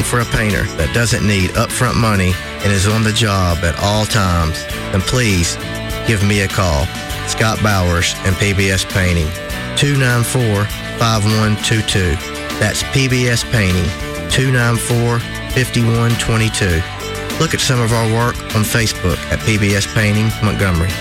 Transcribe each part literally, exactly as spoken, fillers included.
for a painter that doesn't need upfront money and is on the job at all times, then please give me a call. Scott Bowers and P B S Painting, two nine four, five one two two. That's P B S Painting, two nine four, five one two two. Look at some of our work on Facebook at P B S Painting, Montgomery.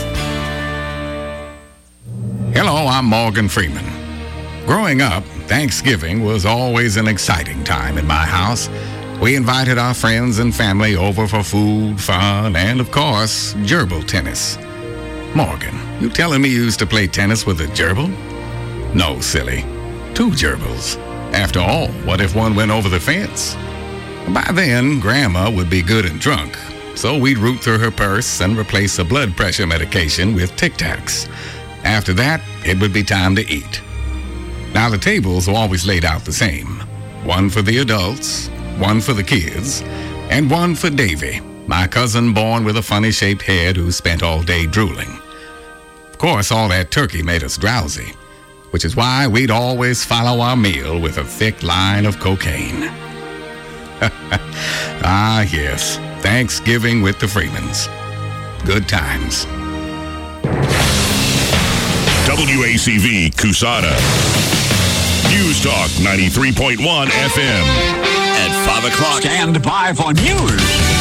Hello, I'm Morgan Freeman. Growing up, Thanksgiving was always an exciting time in my house. We invited our friends and family over for food, fun, and, of course, gerbil tennis. Morgan, you telling me you used to play tennis with a gerbil? No, silly. Two gerbils. After all, what if one went over the fence? By then, Grandma would be good and drunk, so we'd root through her purse and replace a blood pressure medication with Tic Tacs. After that, it would be time to eat. Now, the tables were always laid out the same. One for the adults, one for the kids, and one for Davy, my cousin born with a funny-shaped head who spent all day drooling. Of course, all that turkey made us drowsy, which is why we'd always follow our meal with a thick line of cocaine. Ah, yes, Thanksgiving with the Freemans. Good times. W A C V Cusada. News Talk ninety-three point one F M. At five o'clock, stand by for news.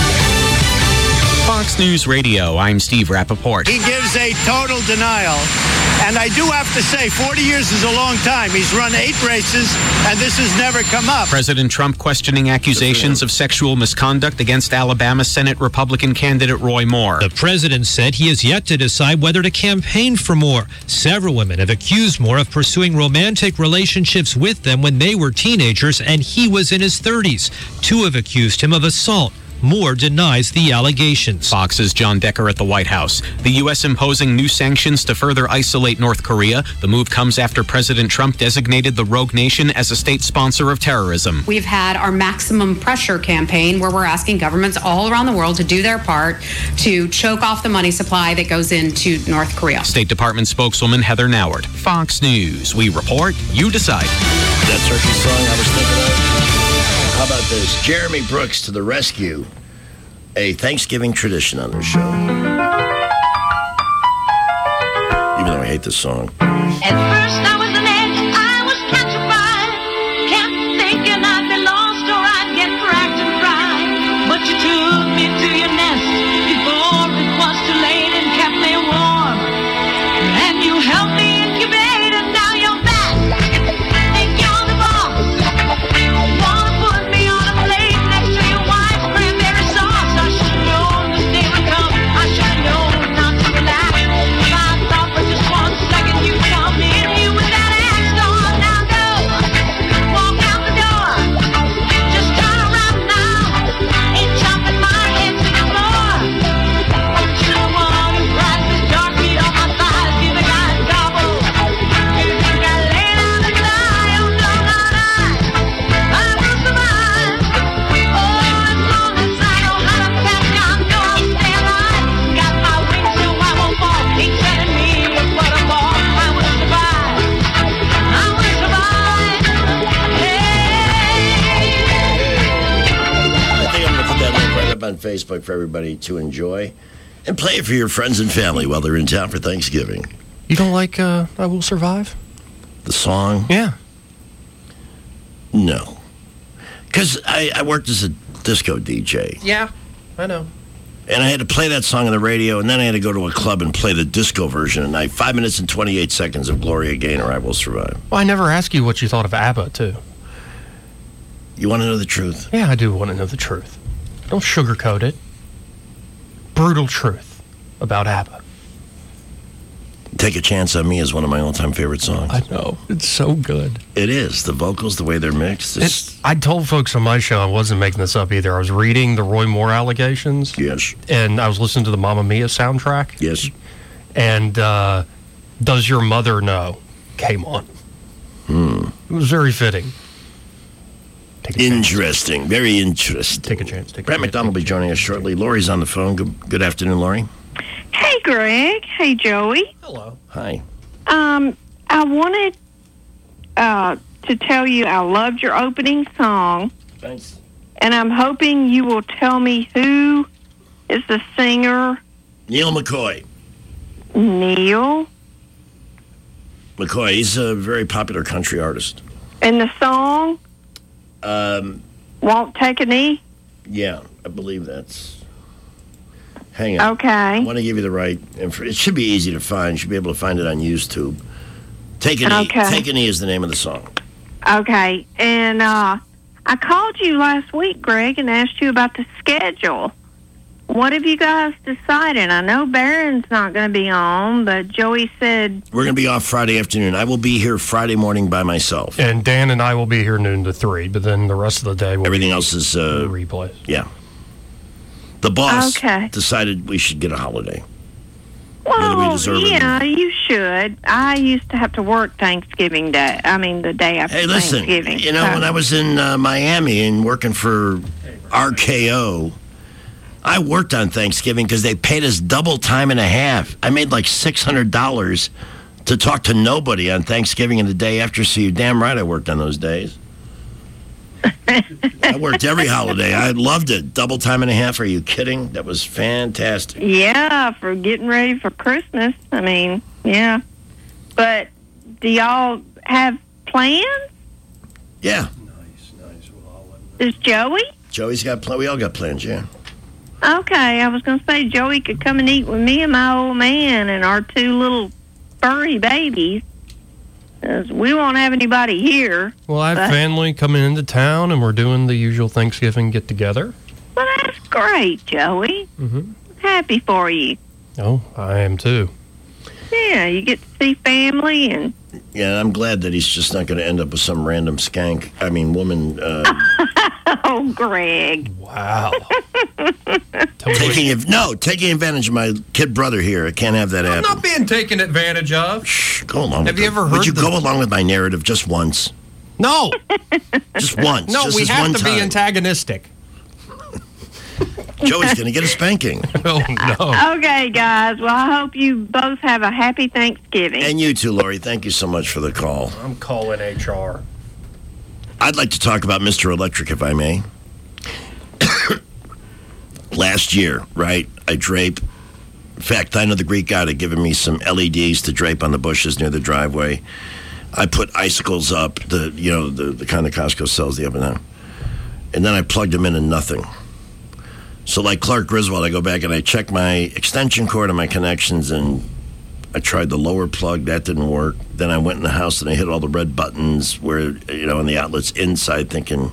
Fox News Radio, I'm Steve Rappaport. He gives a total denial. And I do have to say, forty years is a long time. He's run eight races, and this has never come up. President Trump questioning accusations of sexual misconduct against Alabama Senate Republican candidate Roy Moore. The president said he has yet to decide whether to campaign for Moore. Several women have accused Moore of pursuing romantic relationships with them when they were teenagers, and he was in his thirties. Two have accused him of assault. Moore denies the allegations. Fox's John Decker at the White House. The U S imposing new sanctions to further isolate North Korea. The move comes after President Trump designated the rogue nation as a state sponsor of terrorism. We've had our maximum pressure campaign where we're asking governments all around the world to do their part to choke off the money supply that goes into North Korea. State Department spokeswoman Heather Nauert. Fox News. We report, you decide. That turkey song I was thinking of. How about this? Jeremy Brooks to the rescue. A Thanksgiving tradition on the show. Even though I hate this song. At first I was an egg, I was petrified. Kept thinking I'd be lost or I'd get cracked and fried. But you took me to your nest before it was too late and kept me warm. And you helped me incubate and now you're back. Think you're the boss. Wanna put me on a plate next to your wife's cranberry sauce. I should've known this day would come. I should've known not to relax. I thought for just one second you'd come in here with that axe on. Now go, walk out the door. Just turn around now. Ain't chopping my head to the floor. To the one who cries this dark meat on my thighs, give a guy a gobble. You think I lay down and die? Oh no, not I. I will survive. Oh, as long as I know how to catch, I know I'll stay alive. Got my wings so I won't fall. Ain't telling me what I'm on. I will survive. I will survive. I think I'm going to put that link right up on Facebook for everybody to enjoy. And play it for your friends and family while they're in town for Thanksgiving. You don't like uh, I Will Survive? The song? Yeah. No. Because I, I worked as a disco D J. Yeah, I know. And I had to play that song on the radio, and then I had to go to a club and play the disco version at night. Five minutes and twenty-eight seconds of Gloria Gaynor, I Will Survive. Well, I never asked you what you thought of ABBA, too. You want to know the truth? Yeah, I do want to know the truth. Don't sugarcoat it. Brutal truth about ABBA. Take a Chance on Me is one of my all-time favorite songs. I know. It's so good. It is. The vocals, the way they're mixed. It's, I told folks on my show, I wasn't making this up either. I was reading the Roy Moore allegations. Yes. And I was listening to the Mamma Mia soundtrack. Yes. And uh, Does Your Mother Know came on. Hmm. It was very fitting. Take a interesting. chance. Very interesting. Take a chance. Take Brett a McDonald will be joining us shortly. Lori's on the phone. Good, good afternoon, Lori. Hey, Greg. Hey, Joey. Hello. Hi. Um, I wanted uh, to tell you I loved your opening song. Thanks. and I'm hoping you will tell me who is the singer. Neil McCoy. Neil. McCoy, he's a very popular country artist. And the song? Um, Won't Take a Knee? Yeah, I believe that's... Hang on. Okay. I want to give you the right info. It should be easy to find. You should be able to find it on YouTube. Take a Knee. Okay. Take a Knee is the name of the song. Okay. And uh, I called you last week, Greg, and asked you about the schedule. What have you guys decided? I know Barron's not going to be on, but Joey said... We're going to be off Friday afternoon. I will be here Friday morning by myself. And Dan and I will be here noon to three, but then the rest of the day will Everything be else is... Uh, replays. Yeah. The boss Okay. decided we should get a holiday. Whether we Well, deserve it or yeah, you should. I used to have to work Thanksgiving Day. I mean, the day after Hey, listen, Thanksgiving. you know, so- when I was in uh, Miami and working for R K O, I worked on Thanksgiving because they paid us double time and a half. I made like six hundred dollars to talk to nobody on Thanksgiving and the day after, so you're damn right I worked on those days. I worked every holiday. I loved it. Double time and a half. Are you kidding? That was fantastic. Yeah, for getting ready for Christmas. I mean, yeah. But do y'all have plans? Yeah. Does Joey? Joey's got plans. We all got plans, yeah. Okay, I was going to say Joey could come and eat with me and my old man and our two little furry babies. 'Cause we won't have anybody here. Well, I have but- family coming into town, and we're doing the usual Thanksgiving get-together. Well, that's great, Joey. Mm-hmm. Happy for you. Oh, I am too. Yeah, you get to see family and... Yeah, I'm glad that he's just not going to end up with some random skank. I mean, woman. Uh, Oh, Greg. Wow. taking av- no, taking advantage of my kid brother here. I can't have that I'm happen. not being taken advantage of. Shh, go along. Have with you it. ever Would heard you the- go along with my narrative just once? No. Just once. No, just we this have one to time. be antagonistic. Joey's going to get a spanking. Oh, no. Okay, guys. Well, I hope you both have a happy Thanksgiving. And you too, Lori. Thank you so much for the call. I'm calling H R. I'd like to talk about Mister Electric, if I may. Last year, right, I drape. In fact, I know the Greek god had given me some L E Ds to drape on the bushes near the driveway. I put icicles up, the you know, the, the kind that Costco sells, the up and down. And then I plugged them in and nothing. So like Clark Griswold, I go back and I check my extension cord and my connections, and I tried the lower plug. That didn't work. Then I went in the house and I hit all the red buttons where, you know, on the outlets inside, thinking...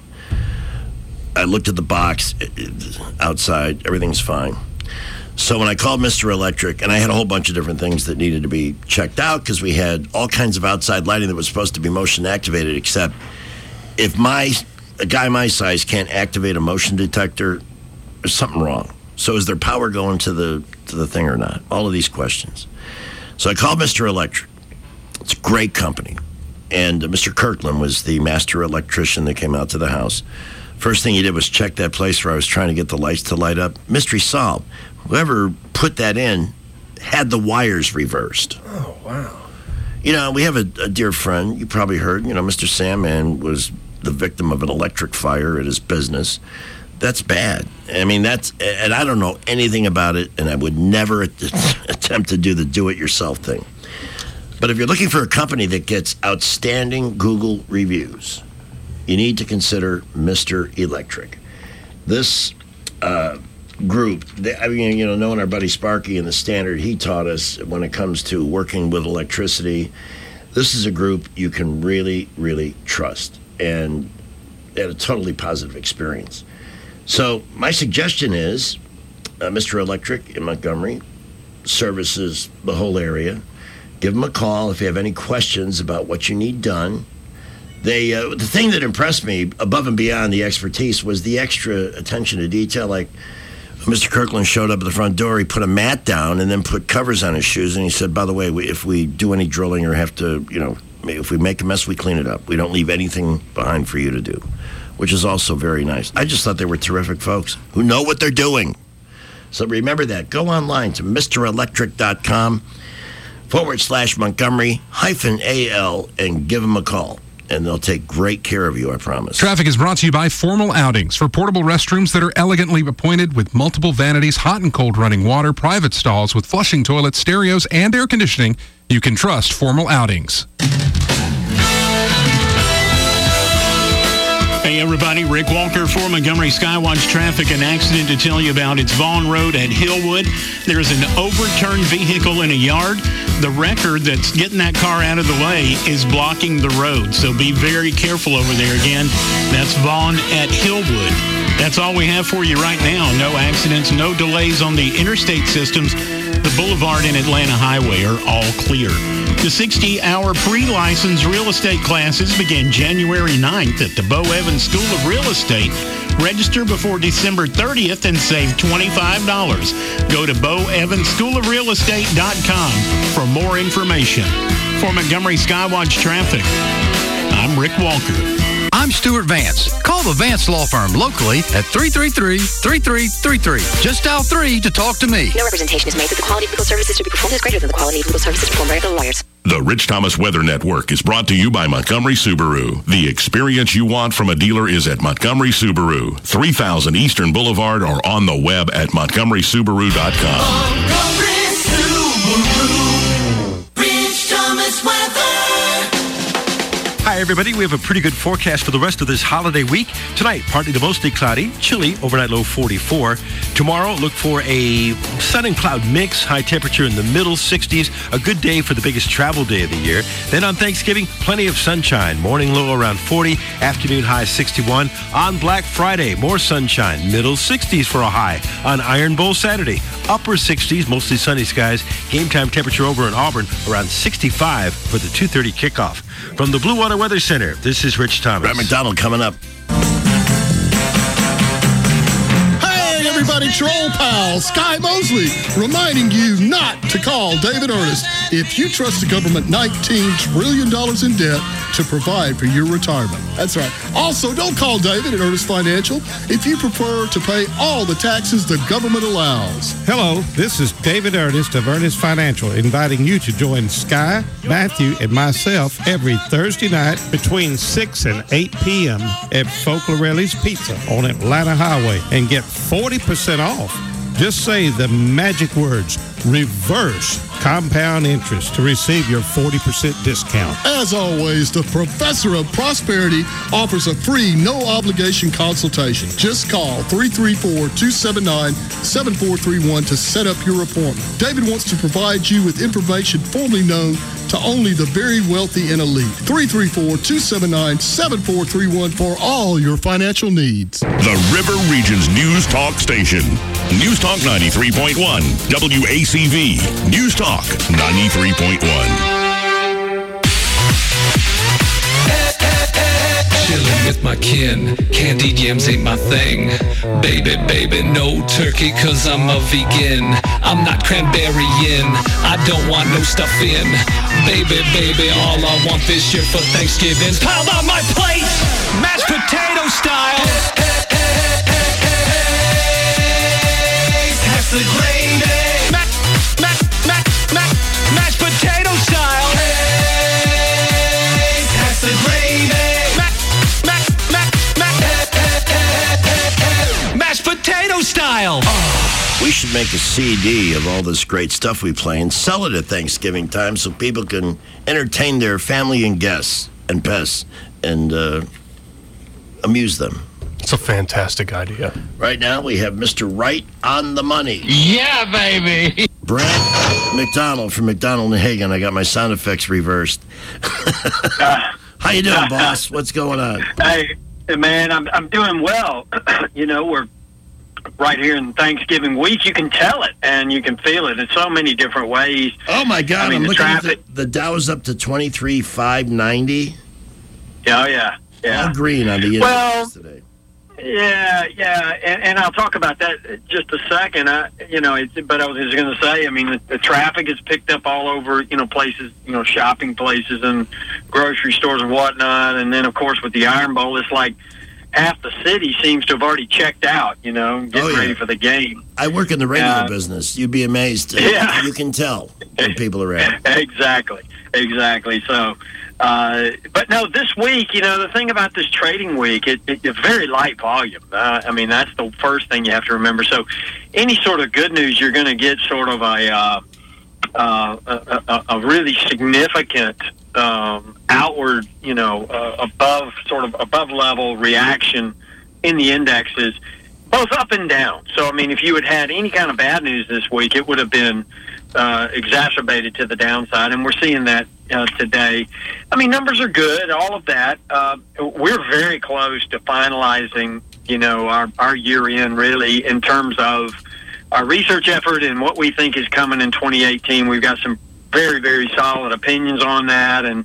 I looked at the box it, it, outside. Everything's fine. So when I called Mister Electric, and I had a whole bunch of different things that needed to be checked out because we had all kinds of outside lighting that was supposed to be motion activated, except if my a guy my size can't activate a motion detector, there's something wrong. So is there power going to the to the thing or not? All of these questions. So I called Mister Electric. It's a great company. And uh, Mister Kirkland was the master electrician that came out to the house. First thing he did was check that place where I was trying to get the lights to light up. Mystery solved. Whoever put that in had the wires reversed. Oh, wow. You know, we have a, a dear friend, you probably heard, you know, Mister Sandman was the victim of an electric fire at his business. That's bad. I mean, that's, and I don't know anything about it, and I would never attempt to do the do-it-yourself thing. But if you're looking for a company that gets outstanding Google reviews, you need to consider Mister Electric. This uh, group, they, I mean, you know, knowing our buddy Sparky in the Standard, he taught us when it comes to working with electricity, this is a group you can really, really trust. And they had a totally positive experience. So my suggestion is uh, Mister Electric in Montgomery services the whole area. Give them a call if you have any questions about what you need done. They uh, the thing that impressed me above and beyond the expertise was the extra attention to detail. Like Mister Kirkland showed up at the front door, he put a mat down and then put covers on his shoes, and he said, by the way, we, if we do any drilling or have to, you know, if we make a mess, we clean it up. We don't leave anything behind for you to do, which is also very nice. I just thought they were terrific folks who know what they're doing. So remember that. Go online to misterelectric.com forward slash Montgomery hyphen A L and give them a call. and they'll take great care of you, I promise. Traffic is brought to you by Formal Outings. For portable restrooms that are elegantly appointed with multiple vanities, hot and cold running water, private stalls with flushing toilets, stereos, and air conditioning, you can trust Formal Outings. Hey everybody, Rick Walker for Montgomery Skywatch Traffic. An accident to tell you about. It's Vaughn Road at Hillwood. There's an overturned vehicle in a yard. The wrecker that's getting that car out of the way is blocking the road, so be very careful over there. Again, that's Vaughn at Hillwood. That's all we have for you right now. No accidents, no delays on the interstate systems. The Boulevard and Atlanta Highway are all clear. The sixty-hour pre-licensed real estate classes begin January ninth at the Bo Evans School of Real Estate. Register before December thirtieth and save twenty-five dollars. Go to bo evans school of real estate dot com for more information. For Montgomery Skywatch Traffic, I'm Rick Walker. I'm Stuart Vance. Call the Vance Law Firm locally at three three three, three three three three. Just dial three to talk to me. No representation is made that the quality of legal services to be performed is greater than the quality of legal services performed by other lawyers. The Rich Thomas Weather Network is brought to you by Montgomery Subaru. The experience you want from a dealer is at Montgomery Subaru, three thousand Eastern Boulevard, or on the web at montgomery subaru dot com. Montgomery Subaru, Rich Thomas Weather. Hi, everybody. We have a pretty good forecast for the rest of this holiday week. Tonight, partly to mostly cloudy, chilly, overnight low forty-four. Tomorrow, look for a sun and cloud mix, high temperature in the middle sixties. A good day for the biggest travel day of the year. Then on Thanksgiving, plenty of sunshine. Morning low around forty, afternoon high sixty-one. On Black Friday, more sunshine, middle sixties for a high. On Iron Bowl Saturday, upper sixties, mostly sunny skies. Game time temperature over in Auburn, around sixty-five for the two thirty kickoff. From the Blue Water Weather Center, this is Rich Thomas. Brad McDonald coming up. Hey, everybody, Troll Pal, Sky Mosley, reminding you not to call David Ernest if you trust the government nineteen trillion dollars in debt to provide for your retirement. That's right. Also, don't call David at Ernest Financial if you prefer to pay all the taxes the government allows. Hello, this is David Ernest of Ernest Financial, inviting you to join Sky, Matthew, and myself every Thursday night between six and eight p.m. at Folklorelli's Pizza on Atlanta Highway and get forty percent off. Just say the magic words, reverse compound interest, to receive your forty percent discount. As always, the Professor of Prosperity offers a free, no-obligation consultation. Just call three three four, two seven nine, seven four three one to set up your appointment. David wants to provide you with information formerly known to only the very wealthy and elite. three three four, two seven nine, seven four three one for all your financial needs. The River Region's News Talk Station. News Talk ninety-three point one. W A C V. News Talk ninety-three point one. Chillin' with my kin, candied yams ain't my thing. Baby, baby, no turkey, cause I'm a vegan. I'm not cranberry-in, I don't want no stuffing. Baby, baby, all I want this year for Thanksgiving's piled on my plate, mashed potato style. Pass the gravy, ma- ma- ma- ma- mashed potato style. Pass the gravy. Mashed potato style. Oh, we should make a C D of all this great stuff we play and sell it at Thanksgiving time so people can entertain their family and guests and pests and uh, amuse them. It's a fantastic idea. Right now, we have Mister Right on the money. Yeah, baby. Brad McDonald from McDonald and Hagen. I got my sound effects reversed. How you doing, boss? What's going on? Hey, man, I'm I'm doing well. You know, we're right here in Thanksgiving week. You can tell it and you can feel it in so many different ways. Oh my God! I mean, I'm the looking traffic. at the, the Dow's up to twenty-three five ninety. Oh yeah, yeah. All green on the well, internet today. Yeah, yeah, and, and I'll talk about that in just a second. I, you know, it's, but I was just going to say, I mean, the, the traffic is picked up all over, you know, places, you know, shopping places and grocery stores and whatnot. And then, of course, with the Iron Bowl, it's like half the city seems to have already checked out, you know, getting Oh, yeah. ready for the game. I work in the radio Uh, business. You'd be amazed. Yeah. You can tell when people are at. Exactly, exactly. So, Uh, but no, this week, you know, the thing about this trading week, it, it, it's very light volume. Uh, I mean, that's the first thing you have to remember. So any sort of good news, you're going to get sort of a, uh, uh, a, a, a really significant um, outward, you know, uh, above sort of above level reaction in the indexes, both up and down. So, I mean, if you had had any kind of bad news this week, it would have been uh, exacerbated to the downside, and we're seeing that uh, today. I mean, numbers are good, all of that. Uh, we're very close to finalizing, you know, our, our year end, really, in terms of our research effort and what we think is coming in twenty eighteen. We've got some very, very solid opinions on that, and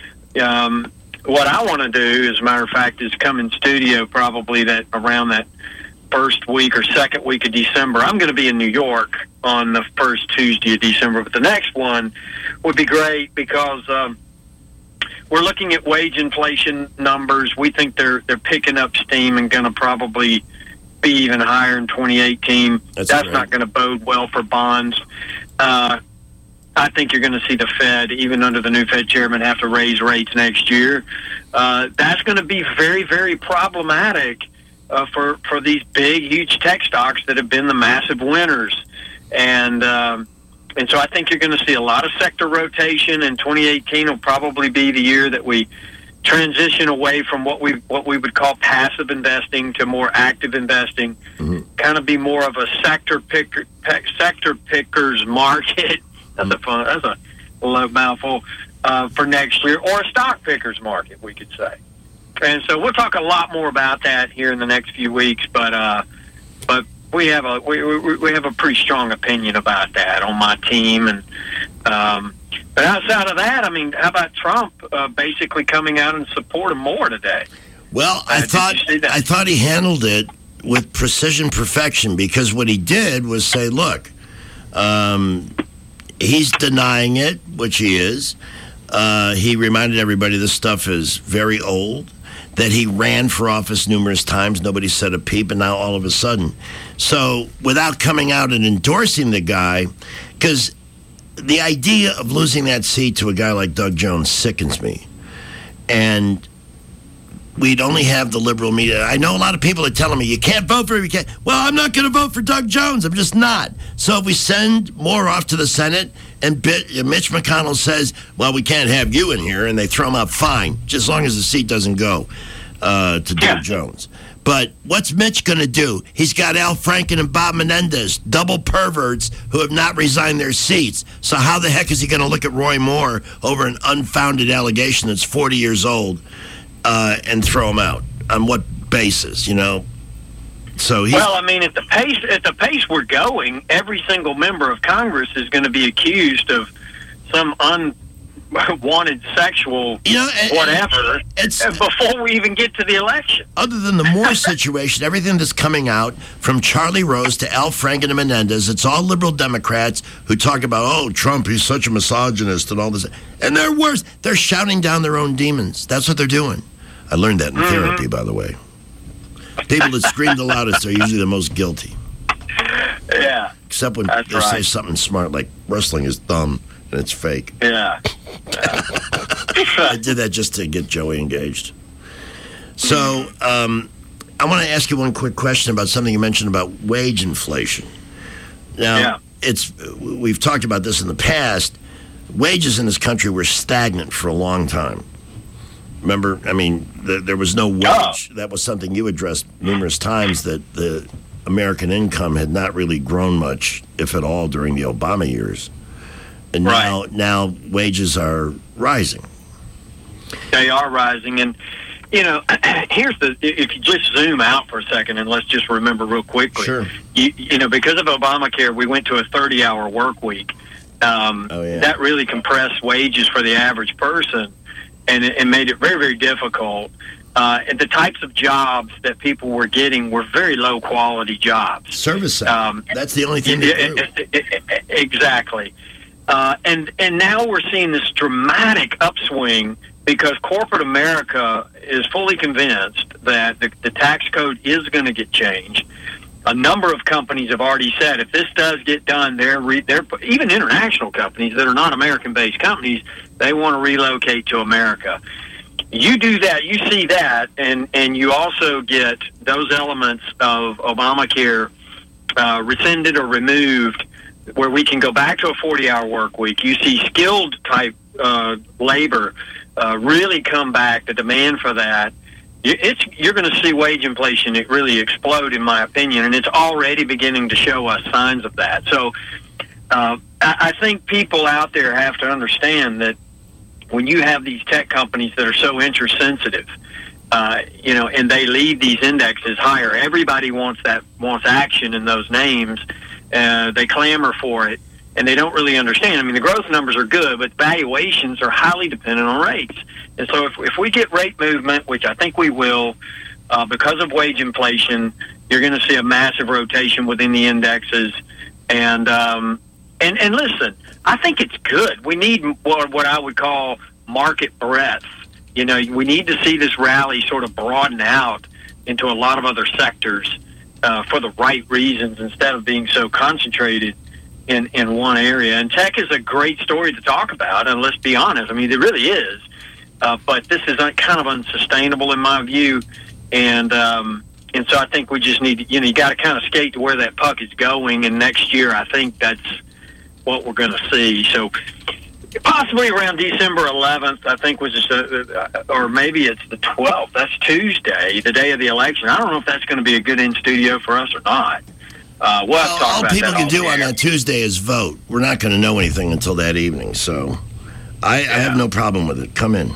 um, what I want to do, as a matter of fact, is come in studio probably that around that first week or second week of December. I'm going to be in New York on the first Tuesday of December, but the next one would be great because um, we're looking at wage inflation numbers. We think they're they're picking up steam and going to probably be even higher in twenty eighteen. That's, That's not going to bode well for bonds. Uh, I think you're going to see the Fed, even under the new Fed chairman, have to raise rates next year. Uh, that's going to be very, very problematic uh, for for these big, huge tech stocks that have been the massive winners. And um, and so I think you're going to see a lot of sector rotation, and twenty eighteen will probably be the year that we transition away from what we what we would call passive investing to more active investing. Mm-hmm. Kind of be more of a sector picker, sector pickers market. That's a fun. That's a low mouthful uh, for next year, or a stock pickers market, we could say. And so we'll talk a lot more about that here in the next few weeks. But uh, but we have a we, we we have a pretty strong opinion about that on my team. And um, but outside of that, I mean, how about Trump uh, basically coming out in support of more today? Well, I uh, thought I thought he handled it with precision perfection, because what he did was say, look. Um, He's denying it, which he is. Uh, he reminded everybody this stuff is very old, that he ran for office numerous times. Nobody said a peep, and now all of a sudden. So without coming out and endorsing the guy, because the idea of losing that seat to a guy like Doug Jones sickens me. And we'd only have the liberal media. I know a lot of people are telling me, you can't vote for him. You can't. Well, I'm not going to vote for Doug Jones. I'm just not. So if we send more off to the Senate and Mitch McConnell says, well, we can't have you in here, and they throw him out, fine, just as long as the seat doesn't go uh, to Doug yeah. Jones. But what's Mitch going to do? He's got Al Franken and Bob Menendez, double perverts who have not resigned their seats. So how the heck is he going to look at Roy Moore over an unfounded allegation that's forty years old? Uh, and throw him out on what basis, you know? So he's, well, I mean, at the pace at the pace we're going, every single member of Congress is going to be accused of some unwanted sexual you know, whatever it's, before we even get to the election. Other than the Moore situation, everything that's coming out from Charlie Rose to Al Franken and Menendez, it's all liberal Democrats who talk about, oh, Trump, he's such a misogynist and all this. And they're worse. They're shouting down their own demons. That's what they're doing. I learned that in mm-hmm. therapy, by the way. People that scream the loudest are usually the most guilty. Yeah. Except when That's they right. say something smart like wrestling is dumb and it's fake. Yeah. yeah. I did that just to get Joey engaged. So um, I want to ask you one quick question about something you mentioned about wage inflation. Now, yeah. it's we've talked about this in the past. Wages in this country were stagnant for a long time. Remember, I mean, the, there was no wage. That was something you addressed numerous times, that the American income had not really grown much, if at all, during the Obama years. And now, right. now wages are rising. They are rising. And, you know, here's the, if you just zoom out for a second and let's just remember real quickly. Sure. You, you know, because of Obamacare, we went to a thirty-hour work week. Um, oh, yeah. That really compressed wages for the average person. And it, it made it very, very difficult. Uh, and the types of jobs that people were getting were very low quality jobs. Service sector. Um, That's the only thing they do. It, it, it, it, exactly. Uh, and and now we're seeing this dramatic upswing because corporate America is fully convinced that the, the tax code is going to get changed. a number of companies have already said if this does get done, they're re- they're even international companies that are not American-based companies, they want to relocate to America. You do that, you see that, and, and you also get those elements of Obamacare uh, rescinded or removed, where we can go back to a forty-hour work week. You see skilled type uh, labor uh, really come back. The demand for that, it's you're going to see wage inflation. It really explode, in my opinion, and it's already beginning to show us signs of that. So, uh, I, I think people out there have to understand that when you have these tech companies that are so interest sensitive, uh, you know, and they lead these indexes higher, everybody wants that wants action in those names. Uh, they clamor for it, and they don't really understand. I mean, the growth numbers are good, but valuations are highly dependent on rates. And so if, if we get rate movement, which I think we will, uh, because of wage inflation, you're going to see a massive rotation within the indexes. And, um, and, and listen, I think it's good. We need what, what I would call market breadth. You know, we need to see this rally sort of broaden out into a lot of other sectors uh, for the right reasons instead of being so concentrated in, in one area. And tech is a great story to talk about, and let's be honest. I mean, it really is. Uh, but this is un- kind of unsustainable in my view. And um, and so I think we just need to, you know, you got to kind of skate to where that puck is going. And next year, I think that's what we're going to see. So possibly around December eleventh, I think was just, a, or maybe it's the twelfth. That's Tuesday, the day of the election. I don't know if that's going to be a good in studio for us or not. Uh, we'll have to talk all about people that can all do day. on that Tuesday is vote. We're not going to know anything until that evening. So I, I have no problem with it. Come in.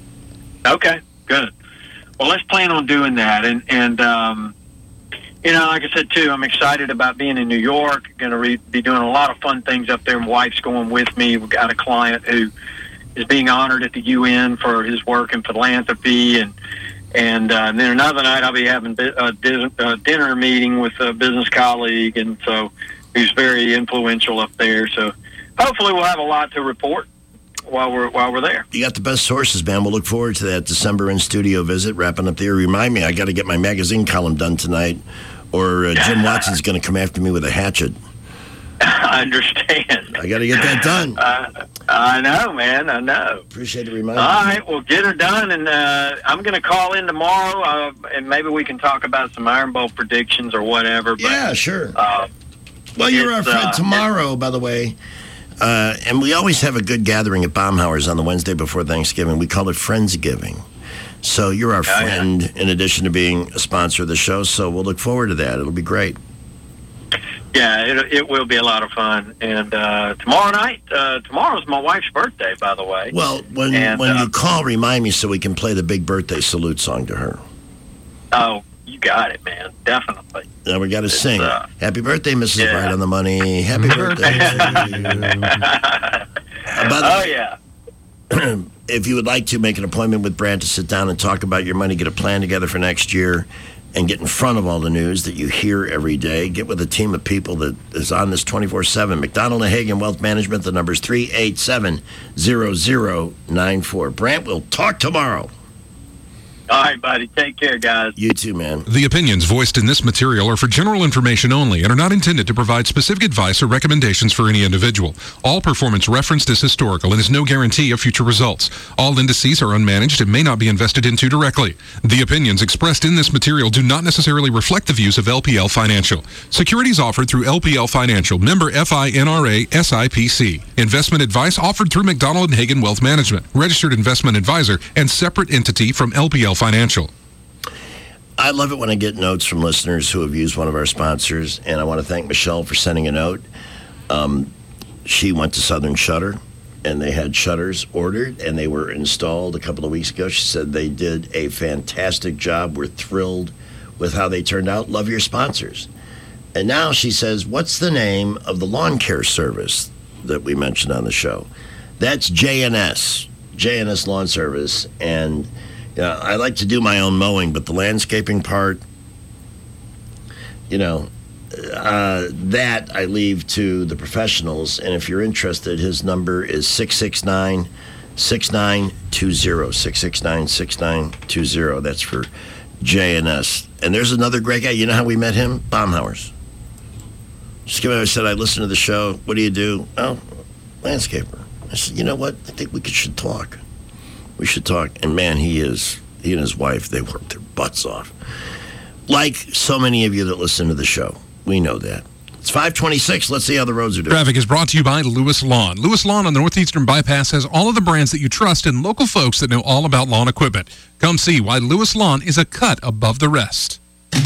Okay, good. Well, let's plan on doing that. And, and um, you know, like I said, too, I'm excited about being in New York. Going to re- be doing a lot of fun things up there. My wife's going with me. We've got a client who is being honored at the U N for his work in philanthropy. And and, uh, and then another night I'll be having a din- uh, dinner meeting with a business colleague, and so who's very influential up there. So hopefully we'll have a lot to report while we're while we're there. You got the best sources, man. We'll look forward to that December in-studio visit, wrapping up there. Remind me, I got to get my magazine column done tonight, or uh, Jim Watson's going to come after me with a hatchet. I understand. I got to get that done. Uh, I know, man. I know. Appreciate the reminder. All right, well, get her done, and uh, I'm going to call in tomorrow, uh, and maybe we can talk about some Iron Bowl predictions or whatever. But, yeah, sure. Uh, well, you're our friend uh, tomorrow, by the way. Uh, and we always have a good gathering at Baumhauer's on the Wednesday before Thanksgiving. We call it Friendsgiving. So you're our friend, oh, yeah. in addition to being a sponsor of the show. So we'll look forward to that. It'll be great. Yeah, it, it will be a lot of fun. And uh, tomorrow night, uh, tomorrow's my wife's birthday, by the way. Well, when and, when uh, you call, remind me so we can play the big birthday salute song to her. Oh, you got it, man. Definitely. Now we got to sing. Uh, Happy birthday, Missus Yeah. Right on the Money. Happy birthday to you. Uh, by the oh, way, yeah. if you would like to make an appointment with Brad to sit down and talk about your money, get a plan together for next year, and get in front of all the news that you hear every day, get with a team of people that is on this twenty-four seven. McDonald and Hagen Wealth Management, the number is three eight seven, zero zero nine four. Brant, we'll talk tomorrow. All right, buddy. Take care, guys. You too, man. The opinions voiced in this material are for general information only and are not intended to provide specific advice or recommendations for any individual. All performance referenced is historical and is no guarantee of future results. All indices are unmanaged and may not be invested into directly. The opinions expressed in this material do not necessarily reflect the views of L P L Financial. Securities offered through L P L Financial, member FINRA S I P C. Investment advice offered through McDonald and Hagen Wealth Management, registered investment advisor and separate entity from L P L Financial. I love it when I get notes from listeners who have used one of our sponsors, and I want to thank Michelle for sending a note. Um, she went to Southern Shutter, and they had shutters ordered, and they were installed a couple of weeks ago. She said they did a fantastic job. We're thrilled with how they turned out. Love your sponsors. And now she says, what's the name of the lawn care service that we mentioned on the show? That's J N S, J N S Lawn Service, and yeah, I like to do my own mowing, but the landscaping part, you know, uh, that I leave to the professionals. And if you're interested, his number is six six nine, six nine two zero, six six nine, six nine two zero. That's for J N S. And there's another great guy. You know how we met him? Baumhauer's. Just came out and said, I listened to the show. What do you do? Oh, landscaper. I said, you know what? I think we could, should talk. We should talk. And man, he is, he and his wife, they work their butts off. Like so many of you that listen to the show. We know that. It's five twenty-six. Let's see how the roads are doing. Traffic is brought to you by Lewis Lawn. Lewis Lawn on the Northeastern Bypass has all of the brands that you trust and local folks that know all about lawn equipment. Come see why Lewis Lawn is a cut above the rest.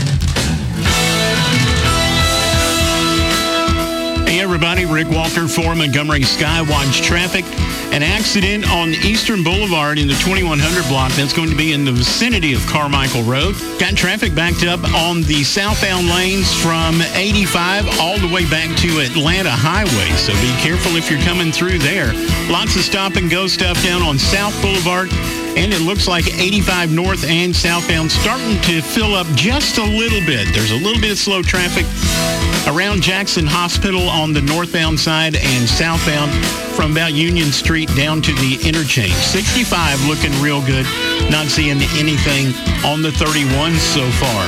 Hey everybody, Rick Walker for Montgomery Skywatch Traffic. An accident on Eastern Boulevard in the twenty-one hundred block. That's going to be in the vicinity of Carmichael Road. Got traffic backed up on the southbound lanes from eighty-five all the way back to Atlanta Highway. So be careful if you're coming through there. Lots of stop and go stuff down on South Boulevard. And it looks like eighty-five north and southbound starting to fill up just a little bit. There's a little bit of slow traffic around Jackson Hospital on the northbound side and southbound from about Union Street down to the interchange. sixty-five looking real good. Not seeing anything on the thirty-one so far.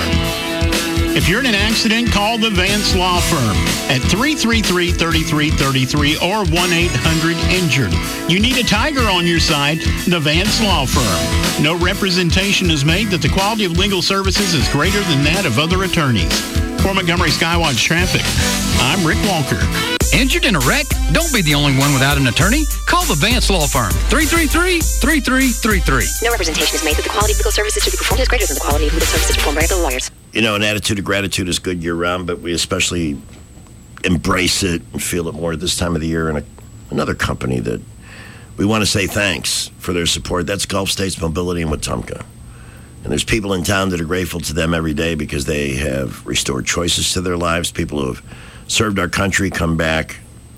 If you're in an accident, call the Vance Law Firm at three three three, three three three three or one eight hundred injured. You need a tiger on your side, the Vance Law Firm. No representation is made that the quality of legal services is greater than that of other attorneys. For Montgomery Skywatch Traffic, I'm Rick Walker. Injured in a wreck? Don't be the only one without an attorney. Call the Vance Law Firm, three three three, three three three three. No representation is made that the quality of legal services to be performed is greater than the quality of legal services performed by other lawyers. You know, an attitude of gratitude is good year-round, but we especially embrace it and feel it more at this time of the year. And a, another company that we want to say thanks for their support, that's Gulf States Mobility in Wetumpka. And there's people in town that are grateful to them every day because they have restored choices to their lives. People who have served our country come back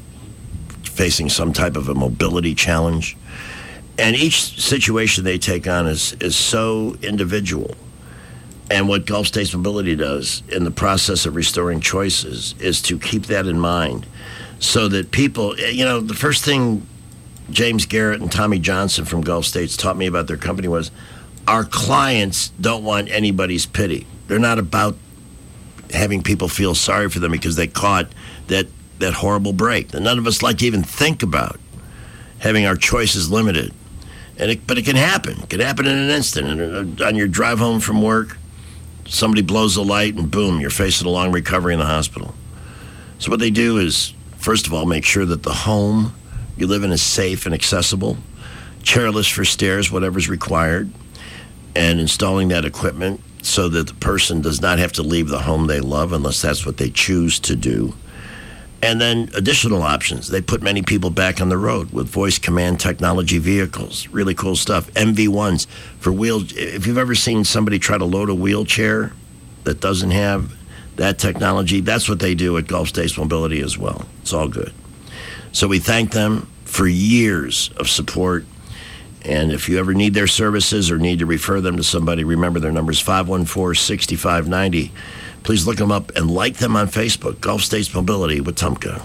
facing some type of a mobility challenge. And each situation they take on is, is so individual. And what Gulf States Mobility does in the process of restoring choices is to keep that in mind so that people, you know, the first thing James Garrett and Tommy Johnson from Gulf States taught me about their company was our clients don't want anybody's pity. They're not about having people feel sorry for them because they caught that, that horrible break that none of us like to even think about, having our choices limited. And it, but it can happen. It can happen in an instant. And on your drive home from work, somebody blows a light and boom, you're facing a long recovery in the hospital. So what they do is, first of all, make sure that the home you live in is safe and accessible, chairless for stairs, whatever's required, and installing that equipment so that the person does not have to leave the home they love unless that's what they choose to do. And then additional options. They put many people back on the road with voice command technology vehicles. Really cool stuff. M V ones for wheel. If you've ever seen somebody try to load a wheelchair that doesn't have that technology, that's what they do at Gulf States Mobility as well. It's all good. So we thank them for years of support. And if you ever need their services or need to refer them to somebody, remember their number is five one four, six five nine zero. Please look them up and like them on Facebook. Gulf States Mobility, Wetumpka.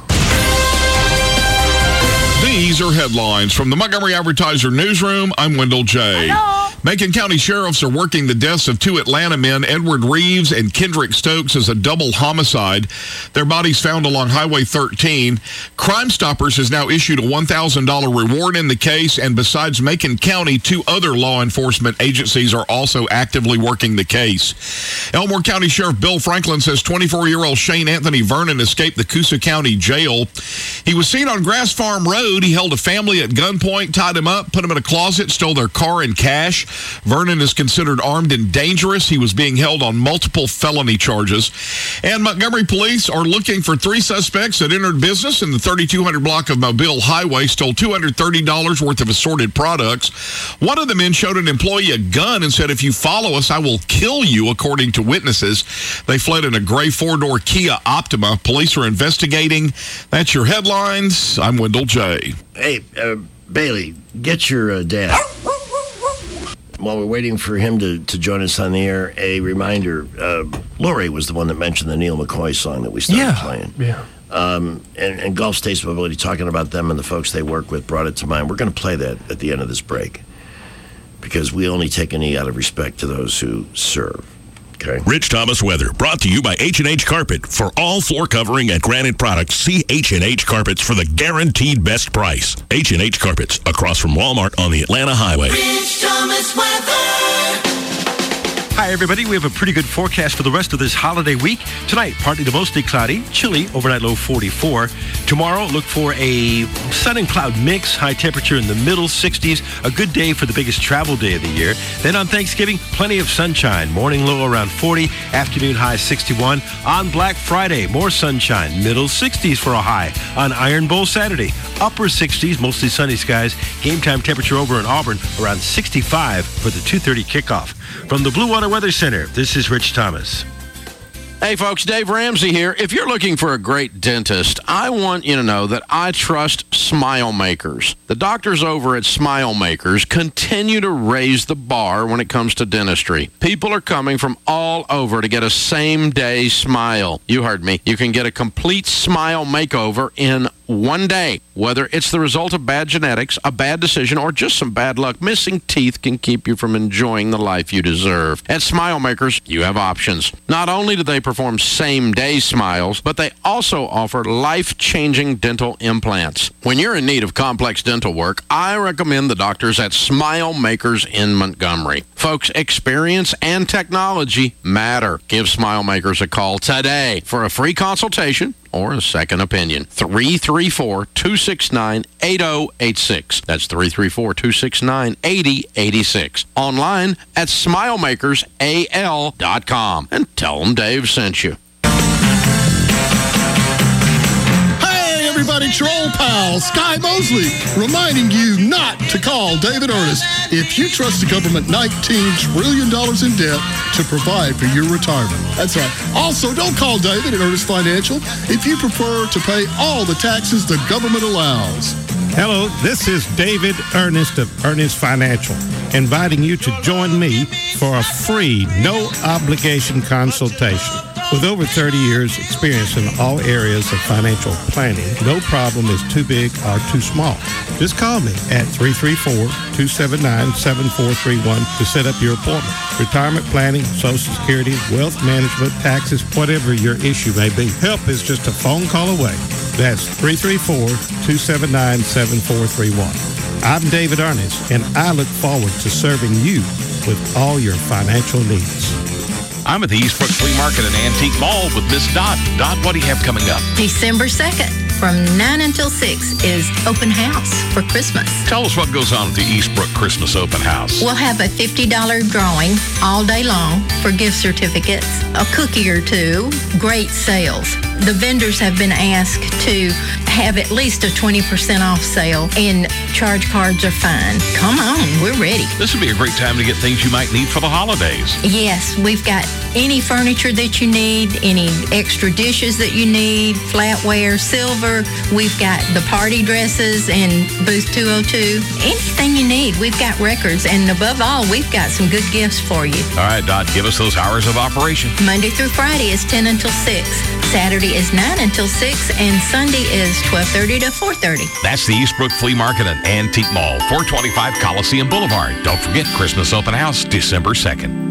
These are headlines from the Montgomery Advertiser Newsroom. I'm Wendell J. Hello. Macon County sheriffs are working the deaths of two Atlanta men, Edward Reeves and Kendrick Stokes, as a double homicide. Their bodies found along Highway thirteen. Crime Stoppers has now issued a one thousand dollars reward in the case, and besides Macon County, two other law enforcement agencies are also actively working the case. Elmore County Sheriff Bill Franklin says twenty-four-year-old Shane Anthony Vernon escaped the Coosa County Jail. He was seen on Grass Farm Road. He held a family at gunpoint, tied him up, put him in a closet, stole their car and cash. Vernon is considered armed and dangerous. He was being held on multiple felony charges. And Montgomery police are looking for three suspects that entered business in the thirty-two hundred block of Mobile Highway, stole two hundred thirty dollars worth of assorted products. One of the men showed an employee a gun and said, "If you follow us, I will kill you," according to witnesses. They fled in a gray four-door Kia Optima. Police are investigating. That's your headlines. I'm Wendell J. Hey, uh, Bailey, get your uh, dad. While we're waiting for him to, to join us on the air, a reminder, uh, Lori was the one that mentioned the Neil McCoy song that we started yeah. playing. Yeah. Um, and, and Gulf States Mobility, talking about them and the folks they work with, brought it to mind. We're going to play that at the end of this break because we only take any out of respect to those who serve. Okay. Rich Thomas Weather, brought to you by H and H Carpet. For all floor covering and granite products, see H and H Carpets for the guaranteed best price. H and H Carpets, across from Walmart on the Atlanta Highway. Rich Thomas Weather. Hi, everybody. We have a pretty good forecast for the rest of this holiday week. Tonight, partly to mostly cloudy, chilly, overnight low forty-four. Tomorrow, look for a sun and cloud mix, high temperature in the middle sixties. A good day for the biggest travel day of the year. Then on Thanksgiving, plenty of sunshine. Morning low around forty, afternoon high sixty-one. On Black Friday, more sunshine, middle sixties for a high. On Iron Bowl Saturday, upper sixties, mostly sunny skies. Game time temperature over in Auburn around sixty-five for the two thirty kickoff. From the Blue Water Weather Center, this is Rich Thomas. Hey, folks, Dave Ramsey here. If you're looking for a great dentist, I want you to know that I trust Smile Makers. The doctors over at Smile Makers continue to raise the bar when it comes to dentistry. People are coming from all over to get a same-day smile. You heard me. You can get a complete smile makeover in one day. Whether it's the result of bad genetics, a bad decision, or just some bad luck, missing teeth can keep you from enjoying the life you deserve. At Smile Makers, you have options. Not only do they perform same-day smiles, but they also offer life-changing dental implants. When you're in need of complex dental work, I recommend the doctors at Smile Makers in Montgomery. Folks, experience and technology matter. Give Smile Makers a call today for a free consultation or a second opinion. three three four, two six nine, eight zero eight six. That's three three four, two six nine, eight zero eight six. Online at smile makers a l dot com. And tell them Dave sent you. Hey, everybody, Troll Pal, Sky Mosley, reminding you not to call David Ernest if you trust the government nineteen trillion dollars in debt to provide for your retirement. That's right. Also, don't call David at Ernest Financial if you prefer to pay all the taxes the government allows. Hello, this is David Ernest of Ernest Financial, inviting you to join me for a free, no-obligation consultation. With over thirty years experience in all areas of financial planning, no problem is too big or too small. Just call me at three three four, two seven nine, seven four three one to set up your appointment. Retirement planning, Social Security, wealth management, taxes, whatever your issue may be. Help is just a phone call away. That's three three four, two seven nine, seven four three one. I'm David Ernest, and I look forward to serving you with all your financial needs. I'm at the Eastbrook Flea Market and Antique Mall with Miss Dot. Dot, what do you have coming up? December second, from nine until six, is open house for Christmas. Tell us what goes on at the Eastbrook Christmas Open House. We'll have a fifty dollars drawing all day long for gift certificates, a cookie or two, great sales. The vendors have been asked to have at least a twenty percent off sale, and charge cards are fine. Come on, we're ready. This would be a great time to get things you might need for the holidays. Yes, we've got any furniture that you need, any extra dishes that you need, flatware, silver. We've got the party dresses and booth two oh two. Anything you need, we've got records. And above all, we've got some good gifts for you. All right, Dot, give us those hours of operation. Monday through Friday is ten until six. Saturday is nine until six. And Sunday is twelve thirty to four thirty. That's the Eastbrook Flea Market and Antique Mall, four twenty-five Coliseum Boulevard. Don't forget, Christmas Open House, December second.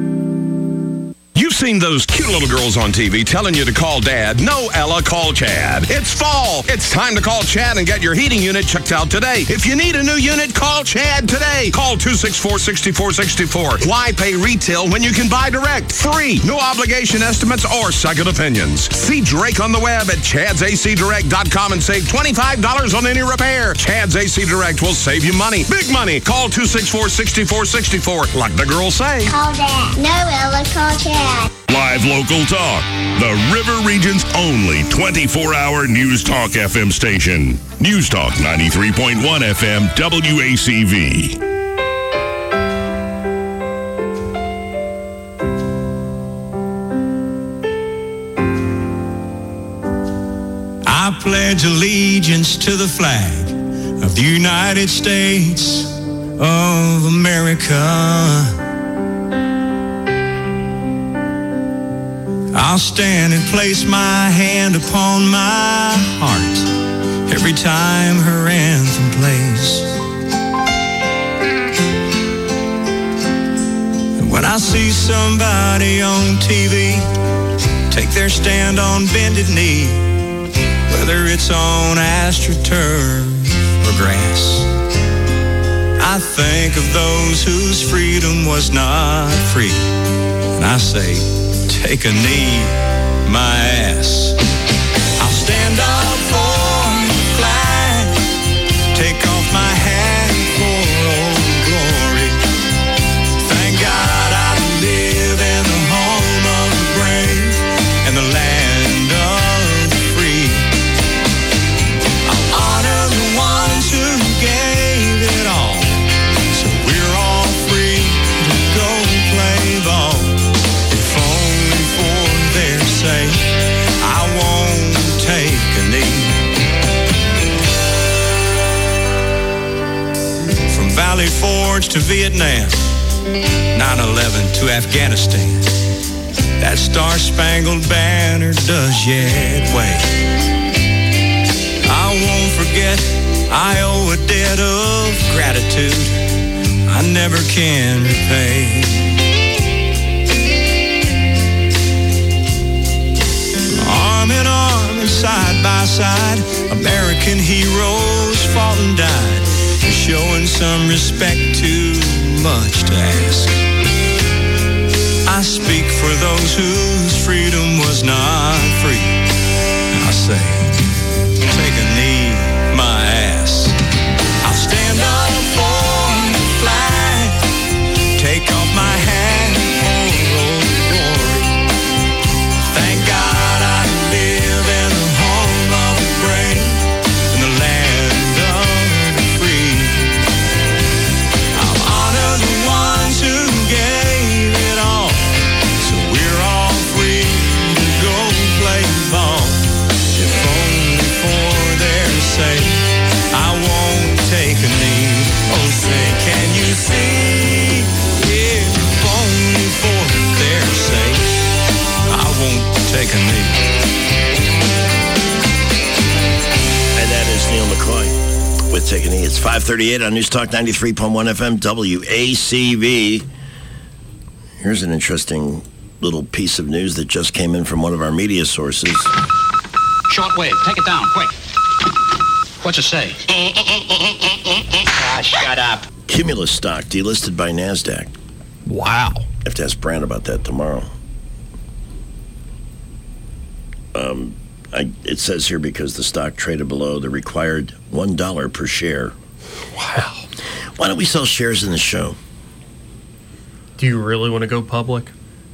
You've seen those cute little girls on T V telling you to call Dad. No, Ella, call Chad. It's fall. It's time to call Chad and get your heating unit checked out today. If you need a new unit, call Chad today. Call two six four, six four six four. Why pay retail when you can buy direct? Free. No obligation estimates or second opinions. See Drake on the web at chads a c direct dot com and save twenty-five dollars on any repair. Chad's A C Direct will save you money. Big money. Call two six four, six four six four. Like the girls say. Call Dad. No, Ella, call Chad. Live local talk. The River Region's only twenty-four hour News Talk F M station. News Talk ninety-three point one F M W A C V. I pledge allegiance to the flag of the United States of America. I'll stand and place my hand upon my heart every time her anthem plays. And when I I see somebody on T V take their stand on bended knee, whether it's on AstroTurf or grass. I think of those whose freedom was not free, and I say, take a knee, my ass. I'll stand up for the flag, take off my hat for old glory. Thank God I live in the home of the brave and the land of the free. I'll honor the ones who gave it all, so we're all free to go play ball. If only for their sake, I won't take a knee. From Valley Forge to Vietnam, nine eleven to Afghanistan, that star-spangled banner does yet wave. I won't forget, I owe a debt of gratitude I never can repay. Arm in arm and side by side, American heroes fought and died, showing some respect, too much to ask. I speak for those whose freedom was not free. I say, take a knee, my ass. I'll stand up for the flag, take off my hat for old glory. Thank God I live in the home of the brave and the land of the free. I'll honor the ones who gave it all, so we're all free to go play ball. If only for their sake, I won't take a knee. Oh, say, can you see? If only for their sake, I won't take a knee. And that is Neil McCoy with Take a Knee. It's five thirty-eight on News Talk ninety-three point one F M W A C V. Here's an interesting little piece of news that just came in from one of our media sources. Shortwave, take it down, quick. What's it say? Ah, shut up. Cumulus stock delisted by NASDAQ. Wow. I have to ask Brand about that tomorrow. Um, I, it says here because the stock traded below the required one dollar per share. Wow. Why don't we sell shares in the show? Do you really want to go public?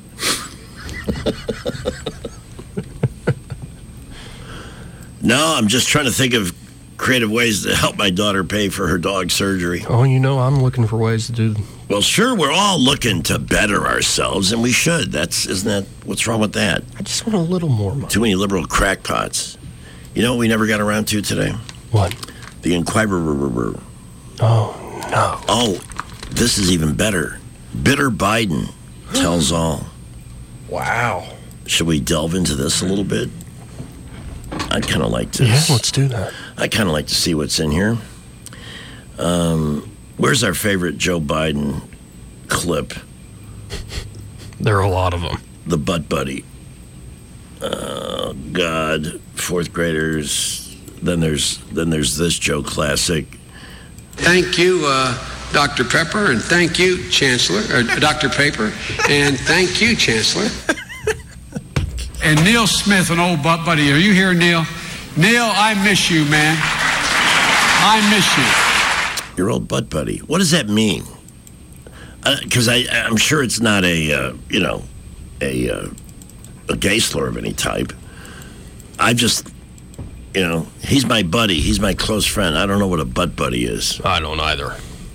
No, I'm just trying to think of creative ways to help my daughter pay for her dog surgery. Oh, you know, I'm looking for ways to do. Well, sure, we're all looking to better ourselves, and we should. That's isn't that what's wrong with that? I just want a little more money. Too many liberal crackpots. You know what we never got around to today? What? The Inquirer. Oh no. Oh, this is even better. Bitter Biden tells all. Wow. Should we delve into this a little bit? I'd kind of like to. Yeah, let's do that. I'd kind of like to see what's in here. Um, where's our favorite Joe Biden clip? There are a lot of them. The butt buddy. Oh, God. Fourth graders. Then there's then there's this Joe classic. Thank you, uh, Doctor Pepper, and thank you, Chancellor, or Doctor Paper, and thank you, Chancellor. And Neil Smith, an old butt buddy. Are you here, Neil? Neil, I miss you, man. I miss you. Your old butt buddy. What does that mean? Because uh, I I'm sure it's not a uh, you know a uh, a gay slur of any type. I just you know he's my buddy. He's my close friend. I don't know what a butt buddy is. I don't either.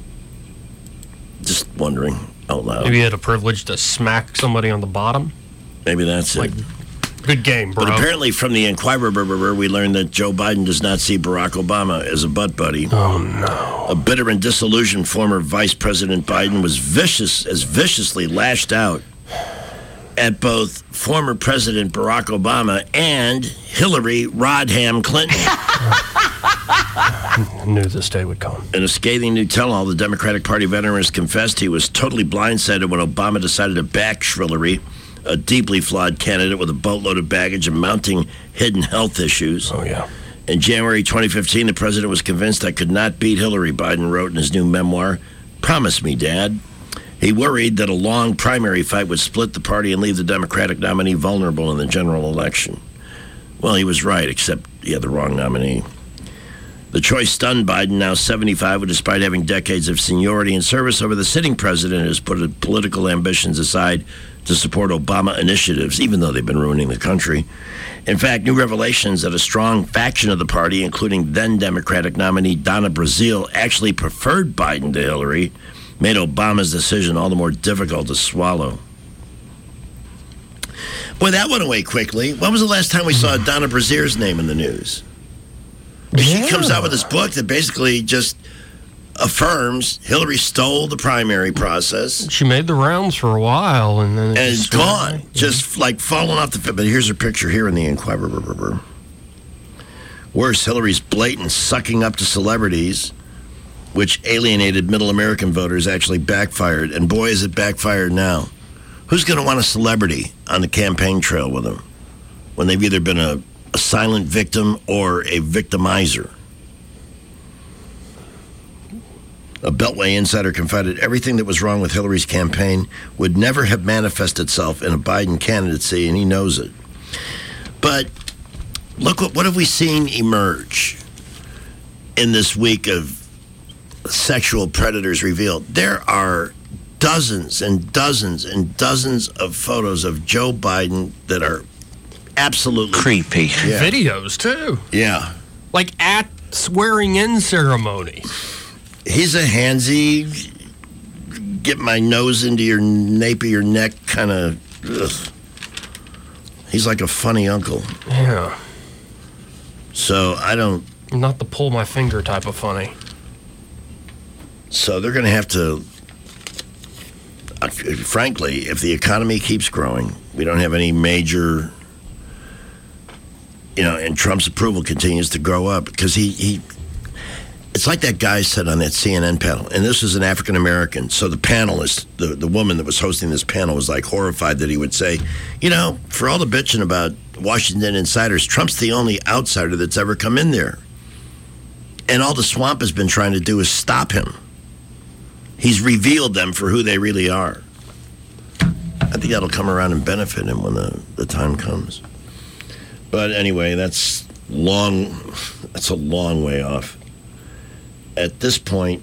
Just wondering out loud. Maybe you had a privilege to smack somebody on the bottom. Maybe that's like, it. Good game, bro. But apparently from the Inquirer, we learned that Joe Biden does not see Barack Obama as a butt buddy. Oh, no. A bitter and disillusioned former Vice President Biden was vicious, as viciously lashed out at both former President Barack Obama and Hillary Rodham Clinton. I knew this day would come. In a scathing new tell-all, the Democratic Party veteran has confessed he was totally blindsided when Obama decided to back Hillary, a deeply flawed candidate with a boatload of baggage and mounting hidden health issues. Oh, yeah. In January twenty fifteen, the president was convinced I could not beat Hillary, Biden wrote in his new memoir, Promise Me, Dad. He worried that a long primary fight would split the party and leave the Democratic nominee vulnerable in the general election. Well, he was right, except he had the wrong nominee. The choice stunned Biden, now seventy-five, who, despite having decades of seniority and service over the sitting president, has put his political ambitions aside to support Obama initiatives, even though they've been ruining the country. In fact, new revelations that a strong faction of the party, including then-Democratic nominee Donna Brazile, actually preferred Biden to Hillary, made Obama's decision all the more difficult to swallow. Boy, that went away quickly. When was the last time we saw Donna Brazile's name in the news? Yeah. She comes out with this book that basically just affirms Hillary stole the primary process. She made the rounds for a while, and then... It And just gone. went away. Just like falling off the... But here's her picture here in the Inquirer. Worse, Hillary's blatant sucking up to celebrities, which alienated middle American voters, actually backfired. And boy, is it backfired now. Who's going to want a celebrity on the campaign trail with them when they've either been a, a silent victim or a victimizer? A Beltway insider confided everything that was wrong with Hillary's campaign would never have manifested itself in a Biden candidacy, and he knows it. But look, what, what have we seen emerge in this week of sexual predators revealed? There are dozens and dozens and dozens of photos of Joe Biden that are absolutely creepy. Yeah. Videos, too. Yeah. Like at swearing-in ceremony. He's a handsy, get my nose into your nape of your neck kind of... He's like a funny uncle. Yeah. So I don't... Not the pull my finger type of funny. So they're going to have to... Uh, frankly, if the economy keeps growing, we don't have any major... You know, and Trump's approval continues to grow up because he... he It's like that guy said on that C N N panel, and this was an African-American, so the panelist, the, the woman that was hosting this panel was like horrified that he would say, you know, for all the bitching about Washington insiders, Trump's the only outsider that's ever come in there. And all the swamp has been trying to do is stop him. He's revealed them for who they really are. I think that'll come around and benefit him when the, the time comes. But anyway, that's long, that's a long way off. At this point,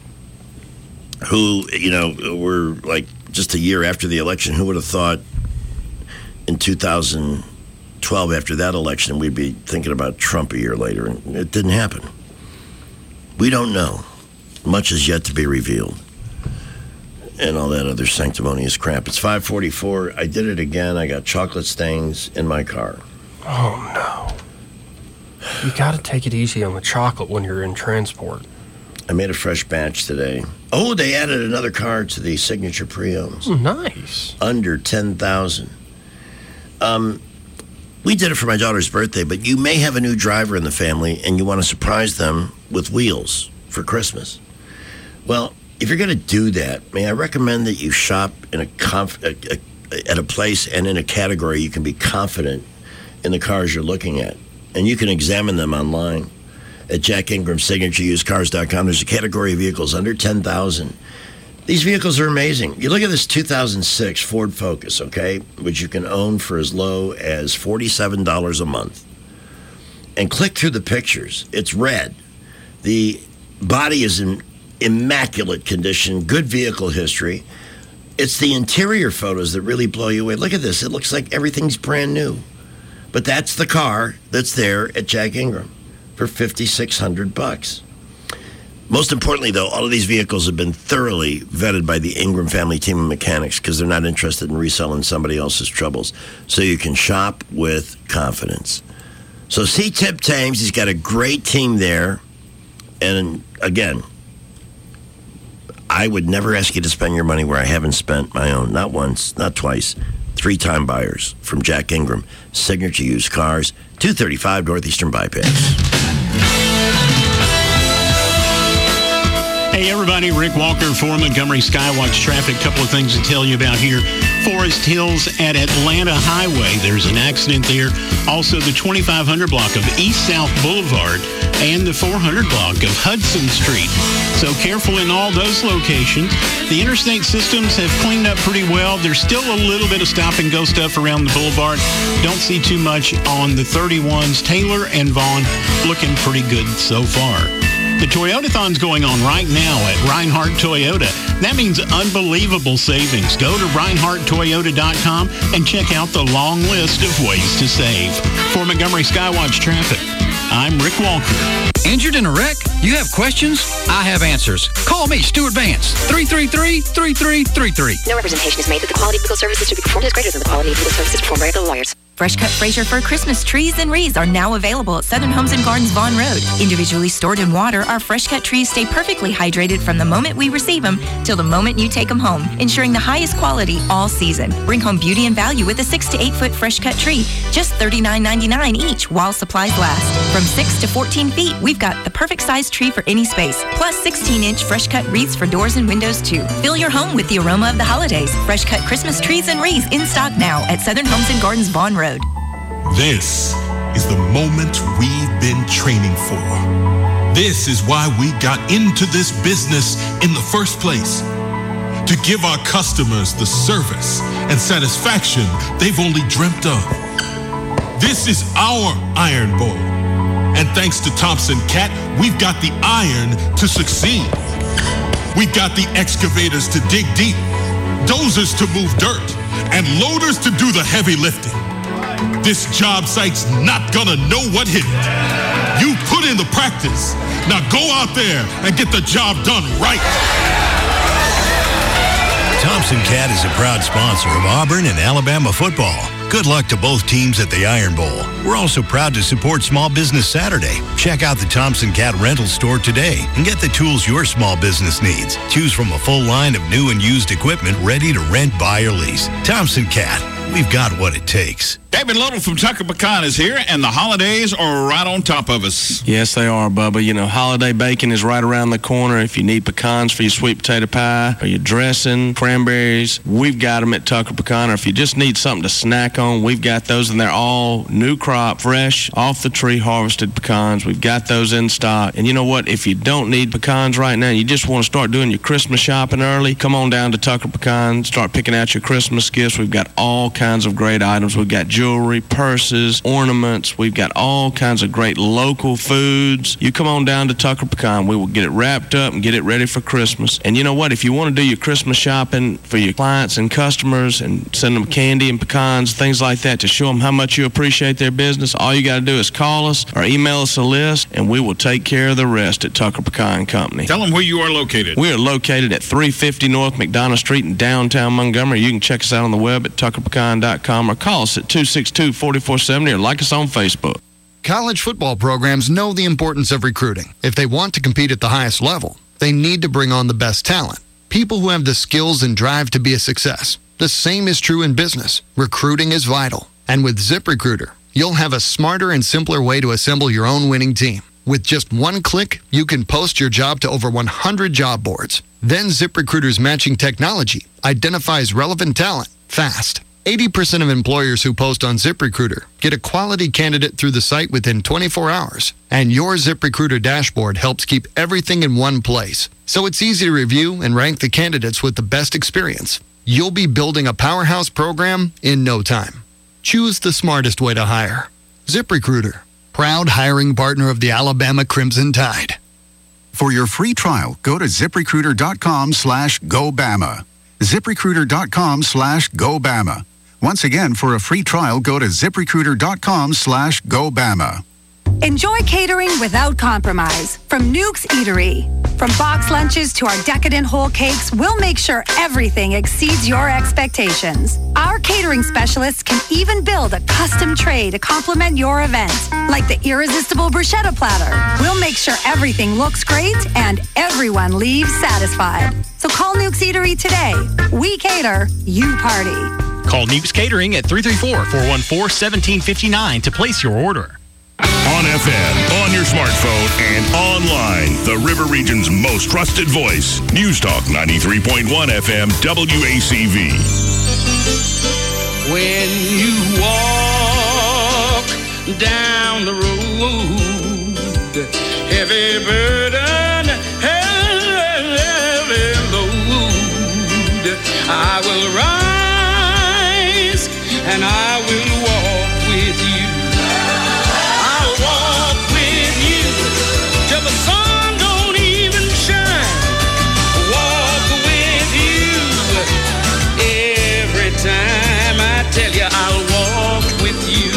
who, you know, we're like just a year after the election, who would have thought in two thousand twelve, after that election, we'd be thinking about Trump a year later? And it didn't happen. We don't know. Much is yet to be revealed. And all that other sanctimonious crap. It's five forty-four. I did it again. I got chocolate stains in my car. Oh, no. You got to take it easy on the chocolate when you're in transport. I made a fresh batch today. Oh, they added another car to the signature pre-owns. Oh, nice. Under ten thousand. Um, we did it for my daughter's birthday, but you may have a new driver in the family and you want to surprise them with wheels for Christmas. Well, if you're going to do that, may I recommend that you shop in a, conf- a, a at a place and in a category you can be confident in the cars you're looking at. And you can examine them online at Jack Ingram Signature Used Cars dot com. There's a category of vehicles under ten thousand. These vehicles are amazing. You look at this two thousand six Ford Focus, okay, which you can own for as low as forty-seven dollars a month. And click through the pictures. It's red. The body is in immaculate condition, good vehicle history. It's the interior photos that really blow you away. Look at this. It looks like everything's brand new. But that's the car that's there at Jack Ingram for fifty-six hundred bucks. Most importantly, though, all of these vehicles have been thoroughly vetted by the Ingram family team of mechanics because they're not interested in reselling somebody else's troubles. So you can shop with confidence. So see Tip Thames. He's got a great team there. And again, I would never ask you to spend your money where I haven't spent my own. Not once, not twice. Three-time buyers from Jack Ingram, Signature Used Cars, two thirty-five Northeastern Bypass. Hey, everybody. Rick Walker for Montgomery Skywatch Traffic. Couple of things to tell you about here. Forest Hills at Atlanta Highway. There's an accident there. Also, the twenty-five hundred block of East-South Boulevard and the four hundred block of Hudson Street. So careful in all those locations. The interstate systems have cleaned up pretty well. There's still a little bit of stop-and-go stuff around the boulevard. Don't see too much on the thirty-ones. Taylor and Vaughn looking pretty good so far. The Toyotathon's going on right now at Reinhardt Toyota. That means unbelievable savings. Go to Reinhardt Toyota dot com and check out the long list of ways to save. For Montgomery Skywatch Traffic, I'm Rick Walker. Injured in a wreck? You have questions? I have answers. Call me, Stuart Vance, three three three, three three three three. No representation is made that the quality of legal services to be performed is greater than the quality of legal services performed by other lawyers. Fresh cut Fraser Fir Christmas trees and wreaths are now available at Southern Homes and Gardens Vaughn Road. Individually stored in water, our fresh cut trees stay perfectly hydrated from the moment we receive them till the moment you take them home, ensuring the highest quality all season. Bring home beauty and value with a six to eight foot fresh cut tree, just thirty-nine ninety-nine each while supplies last. From six to fourteen feet, we've got the perfect size tree for any space, plus sixteen inch fresh cut wreaths for doors and windows too. Fill your home with the aroma of the holidays. Fresh cut Christmas trees and wreaths in stock now at Southern Homes and Gardens Vaughn Road. This is the moment we've been training for. This is why we got into this business in the first place. To give our customers the service and satisfaction they've only dreamt of. This is our Iron Bowl. And thanks to Thompson Cat, we've got the iron to succeed. We've got the excavators to dig deep, dozers to move dirt, and loaders to do the heavy lifting. This job site's not gonna know what hit it. You put in the practice. Now go out there and get the job done right. Thompson Cat is a proud sponsor of Auburn and Alabama football. Good luck to both teams at the Iron Bowl. We're also proud to support Small Business Saturday. Check out the Thompson Cat rental store today and get the tools your small business needs. Choose from a full line of new and used equipment ready to rent, buy, or lease. Thompson Cat, we've got what it takes. David Little from Tucker Pecan is here, and the holidays are right on top of us. Yes, they are, Bubba. You know, holiday bacon is right around the corner. If you need pecans for your sweet potato pie or your dressing, cranberries, we've got them at Tucker Pecan. Or if you just need something to snack on, we've got those, and they're all new crop, fresh, off-the-tree harvested pecans. We've got those in stock. And you know what? If you don't need pecans right now, you just want to start doing your Christmas shopping early, come on down to Tucker Pecan, start picking out your Christmas gifts. We've got all kinds of great items. We've got jewelry, purses, ornaments. We've got all kinds of great local foods. You come on down to Tucker Pecan. We will get it wrapped up and get it ready for Christmas. And you know what? If you want to do your Christmas shopping for your clients and customers and send them candy and pecans, things like that to show them how much you appreciate their business, all you got to do is call us or email us a list, and we will take care of the rest at Tucker Pecan Company. Tell them where you are located. We are located at three fifty North McDonough Street in downtown Montgomery. You can check us out on the web at tucker pecan dot com or call us at two six two, four four seven zero or like us on Facebook. College football programs know the importance of recruiting. If they want to compete at the highest level, they need to bring on the best talent, people who have the skills and drive to be a success. The same is true in business. Recruiting is vital. And with ZipRecruiter, you'll have a smarter and simpler way to assemble your own winning team. With just one click, you can post your job to over one hundred job boards. Then ZipRecruiter's matching technology identifies relevant talent fast. eighty percent of employers who post on ZipRecruiter get a quality candidate through the site within twenty-four hours. And your ZipRecruiter dashboard helps keep everything in one place. So it's easy to review and rank the candidates with the best experience. You'll be building a powerhouse program in no time. Choose the smartest way to hire. ZipRecruiter, proud hiring partner of the Alabama Crimson Tide. For your free trial, go to ZipRecruiter.com slash GoBama. ZipRecruiter.com slash GoBama. Once again, for a free trial, go to ZipRecruiter.com slash GoBama. Enjoy catering without compromise from Nuke's Eatery. From box lunches to our decadent whole cakes, we'll make sure everything exceeds your expectations. Our catering specialists can even build a custom tray to complement your event, like the irresistible bruschetta platter. We'll make sure everything looks great and everyone leaves satisfied. So call Nuke's Eatery today. We cater, you party. Call Nuke's Catering at three three four, four one four, one seven five nine to place your order. On F M, on your smartphone, and online. The River Region's most trusted voice. News Talk ninety-three point one F M W A C V. When you walk down the road, heavy burden, heavy load, I will rise and I will walk with you. I'll walk with you till the sun don't even shine. Walk with you every time. I tell you, I'll walk with you.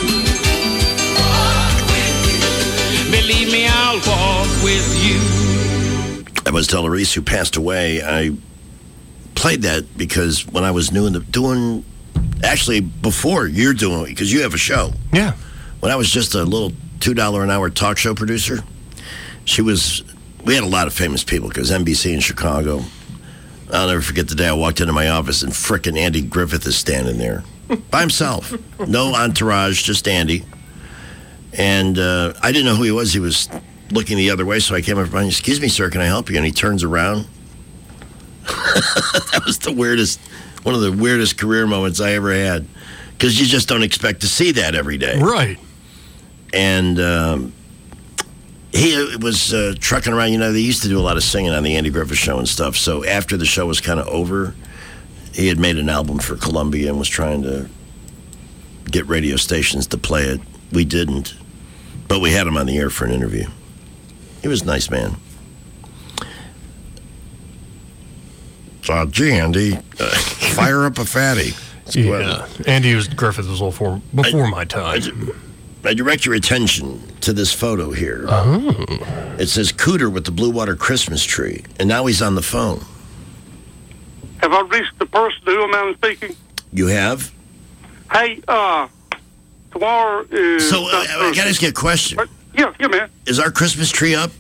Walk with you. Believe me, I'll walk with you. That was Della Reese, who passed away. I played that because when I was new in the doing, actually before you're doing it, because you have a show. Yeah. When I was just a little two dollar an hour talk show producer, she was, we had a lot of famous people because N B C in Chicago. I'll never forget the day I walked into my office and frickin' Andy Griffith is standing there by himself. No entourage, just Andy. And uh, I didn't know who he was. He was looking the other way, so I came up and, excuse me, sir, can I help you? And he turns around. That was the weirdest, one of the weirdest career moments I ever had, because you just don't expect to see that every day. Right. And um, he was uh, trucking around. You know, they used to do a lot of singing on the Andy Griffith Show and stuff. So after the show was kind of over, he had made an album for Columbia and was trying to get radio stations to play it. We didn't, but we had him on the air for an interview. He was a nice man. So, gee, Andy, uh, fire up a fatty. Yeah, Andy was, Griffith was a little before, before I, my time. I, I direct your attention to this photo here. Oh. It says Cooter with the Blue Water Christmas tree, and now he's on the phone. Have I reached the person to whom I'm speaking? You have? Hey, uh, tomorrow is... So, uh, I gotta ask you a question. Uh, yeah, yeah, man. Is our Christmas tree up?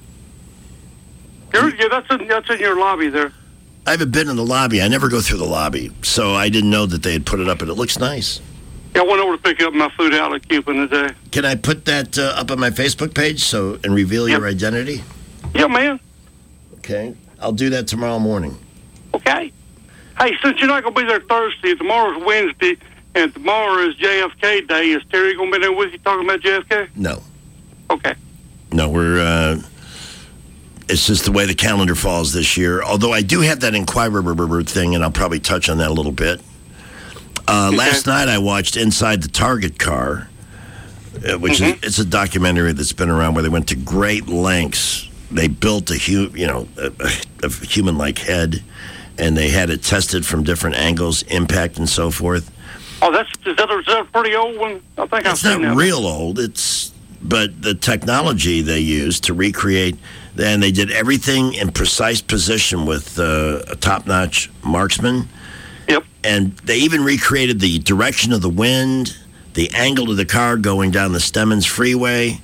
You're, yeah, that's in, that's in your lobby there. I haven't been in the lobby. I never go through the lobby, so I didn't know that they had put it up, and it looks nice. Yeah, I went over to pick up my food outlet coupon today. Can I put that uh, up on my Facebook page so and reveal yep. your identity? Yeah, man. Okay. I'll do that tomorrow morning. Okay. Hey, since you're not going to be there Thursday, tomorrow's Wednesday, and tomorrow is J F K Day, is Terry going to be there with you talking about J F K? No. Okay. No, we're... Uh, It's just the way the calendar falls this year. Although I do have that Inquirer thing, and I'll probably touch on that a little bit. Uh, okay. Last night I watched Inside the Target Car, uh, which mm-hmm. is it's a documentary that's been around where they went to great lengths. They built a hu- you know a, a human-like head, and they had it tested from different angles, impact, and so forth. Oh, that's is that, is that a pretty old one? I think it's I've not seen real old. It's but the technology they used to recreate. Then they did everything in precise position with uh, a top-notch marksman. Yep. And they even recreated the direction of the wind, the angle of the car going down the Stemmons Freeway.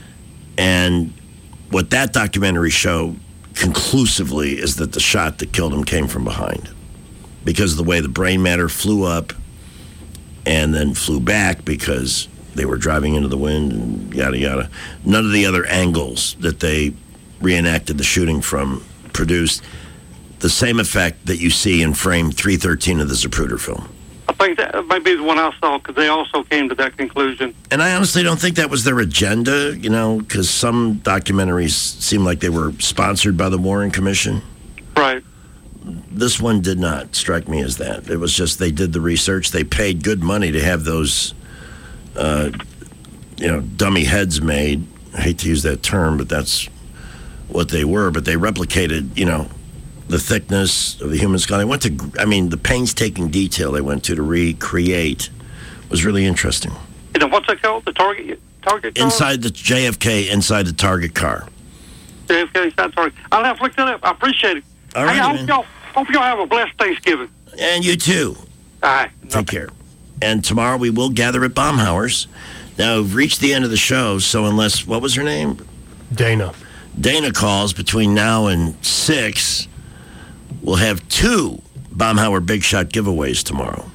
And what that documentary showed conclusively is that the shot that killed him came from behind, because of the way the brain matter flew up and then flew back because they were driving into the wind and yada, yada. None of the other angles that they reenacted the shooting from produced the same effect that you see in frame three thirteen of the Zapruder film. I think that might be the one I saw, because they also came to that conclusion. And I honestly don't think that was their agenda, you know, because some documentaries seem like they were sponsored by the Warren Commission. Right. This one did not strike me as that. It was just they did the research. They paid good money to have those, uh, you know, dummy heads made. I hate to use that term, but that's what they were. But they replicated, you know, the thickness of the human skull. They went to, I mean, the painstaking detail they went to to recreate was really interesting. You know, what's that called? The Target Target car? Inside the J F K, inside the Target car. J F K, inside Target. I'll have to look that up. I appreciate it. All right, hey, I man. hope y'all, hope y'all have a blessed Thanksgiving. And you too. All right. Take care. And tomorrow we will gather at Baumhauer's. Now, we've reached the end of the show, so unless, what was her name? Dana. Dana calls between now and six. We'll have two Baumhauer Big Shot giveaways tomorrow.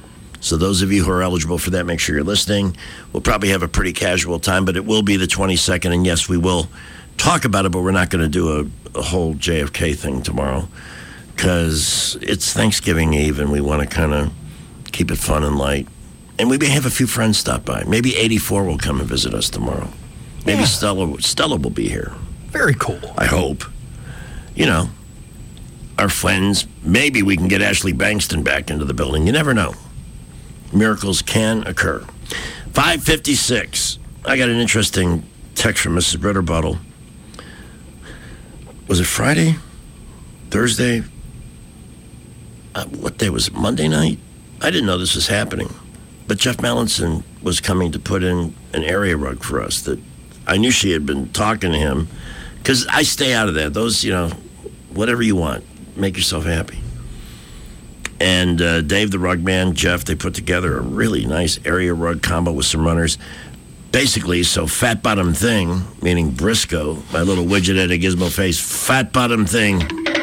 So those of you who are eligible for that, make sure you're listening. We'll probably have a pretty casual time, but it will be the twenty-second. And yes, we will talk about it, but we're not going to do a, a whole J F K thing tomorrow because it's Thanksgiving Eve and we want to kind of keep it fun and light. And we may have a few friends stop by. Maybe eighty-four will come and visit us tomorrow. Maybe yeah. Stella, Stella will be here. Very cool. I hope. You know, our friends, maybe we can get Ashley Bankston back into the building. You never know. Miracles can occur. five fifty-six. I got an interesting text from Missus Ritterbuttle. Was it Friday? Thursday? Uh, what day was it? Monday night? I didn't know this was happening. But Jeff Mallinson was coming to put in an area rug for us that I knew she had been talking to him because I stay out of that. Those, you know, whatever you want, make yourself happy. And uh, Dave, the rug man, Jeff, they put together a really nice area rug combo with some runners. Basically, so Fat Bottom Thing, meaning Briscoe, my little widget at a gizmo face, Fat Bottom Thing,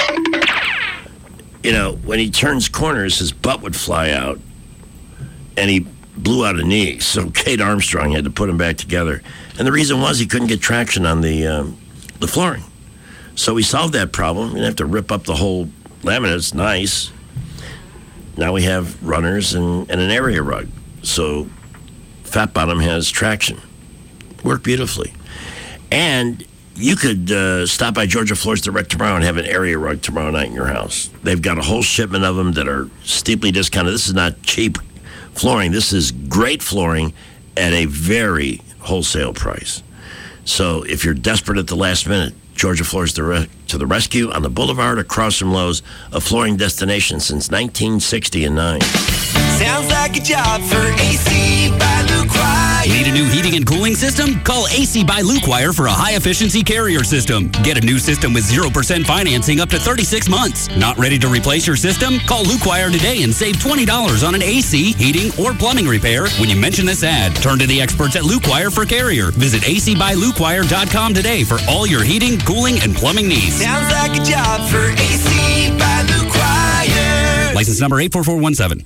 you know, when he turns corners, his butt would fly out. And he blew out a knee, so Kate Armstrong had to put him back together. And the reason was he couldn't get traction on the um, the flooring. So we solved that problem. You didn't have to rip up the whole laminate. It's nice. Now we have runners and, and an area rug. So Fat Bottom has traction. Worked beautifully. And you could uh, stop by Georgia Floors Direct tomorrow and have an area rug tomorrow night in your house. They've got a whole shipment of them that are steeply discounted. This is not cheap flooring. This is great flooring at a very wholesale price. So if you're desperate at the last minute, Georgia Floors to, re- to the rescue on the boulevard across from Lowe's, a flooring destination since nineteen sixty and nine. Sounds like a job for A C by Luke Wire. Need a new heating and cooling system? Call A C by Luke Wire for a high-efficiency carrier system. Get a new system with zero percent financing up to thirty-six months. Not ready to replace your system? Call Luke Wire today and save twenty dollars on an A C, heating, or plumbing repair when you mention this ad. Turn to the experts at Luke Wire for carrier. Visit A C by Luke Wire dot com today for all your heating, cooling, and plumbing needs. Sounds like a job for A C by Luke Wire. License number eight four four one seven.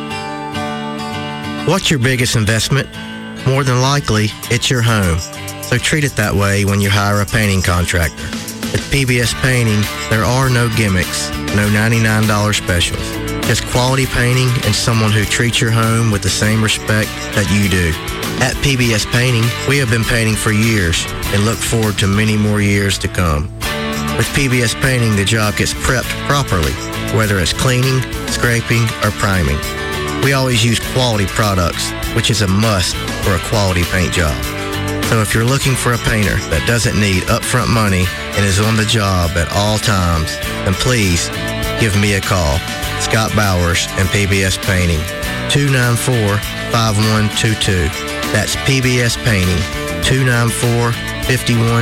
What's your biggest investment? More than likely, it's your home. So treat it that way when you hire a painting contractor. At P B S Painting, there are no gimmicks, no ninety-nine dollars specials. Just quality painting and someone who treats your home with the same respect that you do. At P B S Painting, we have been painting for years and look forward to many more years to come. With P B S Painting, the job gets prepped properly, whether it's cleaning, scraping, or priming. We always use quality products, which is a must for a quality paint job. So if you're looking for a painter that doesn't need upfront money and is on the job at all times, then please give me a call. Scott Bowers and P B S Painting, two nine four, five one two two. That's P B S Painting, two nine four, five one